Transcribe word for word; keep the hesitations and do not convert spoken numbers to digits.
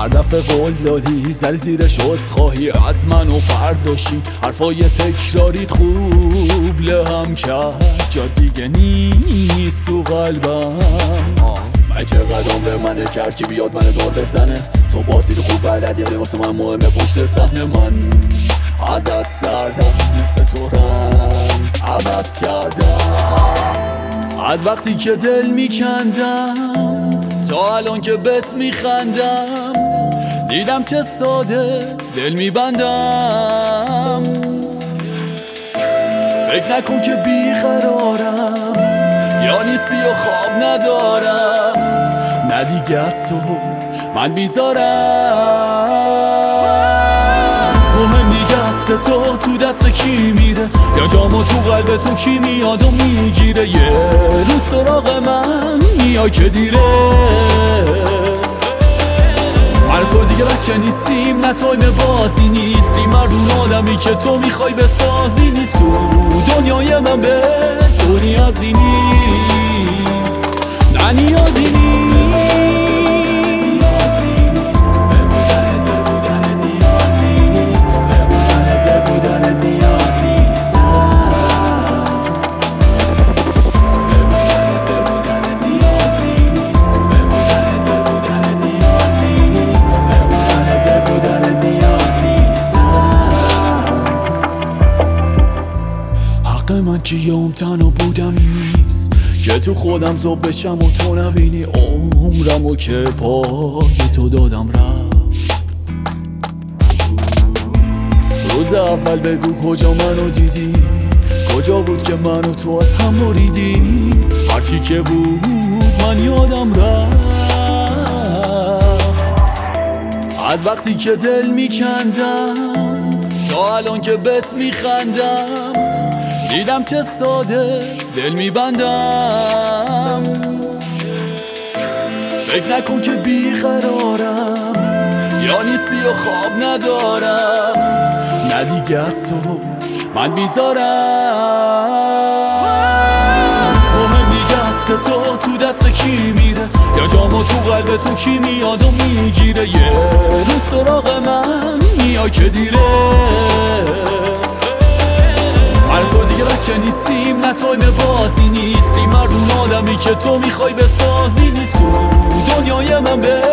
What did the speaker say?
هر دفعه قول دادی زدی زیرش عذرخواهی از من و فرداشی. حرفای تکراریت خوب لهم کرد، جا دیگه نیست تو قلبم. من چقدر به من کرد که بیاد من دور بزنه. تو بازی رو خوب بلدی ولی واسه من مهمه پشت صحنه. من ازت سردم مثل تو رنگ عوض کردم. از وقتی که دل میکندم تا الان که بهت میخندم، دیدم چه ساده دل میبندم. فکر نکن که بیقرارم یا نیستی و خواب ندارم، نه دیگه از تو من بیزارم. مهمی دست تو تو دست کی میره، یا جامو تو قلب تو کی میاد و میگیره. یه روز سراغ من میای که دیره. من تو دیگه بچه نیستیم، نه تایم بازی نیستیم. مردون آدمی که تو میخوای بسازی نیست. تو دنیای من به تو نیازی نیست، نه نیازی نیست. من که یوم تنها بودم این نیست که تو خودم زوب بشم و تو نبینی. عمرمو که پای تو دادم رفت. روز اول بگو کجا منو دیدی، کجا بود که منو تو از هم بریدی. هرچی که بود من یادم رفت. از وقتی که دل میکندم تا الان که بهت میخندم، دیدم چه ساده دل میبندم. فکر نکن که بیقرارم یا نیستی و خواب ندارم، نه دیگه از تو من بیزارم. مهمی دست تو تو دست کی میره، یا جامو تو قلب تو کی میاد و میگیره. یه روز سراغ من میای که دیره. من تو دیگه بچه نیستیم، نه تایم بازی نیستیم. مردون آدمی که تو میخوای بسازی نیست. تو دنیای من به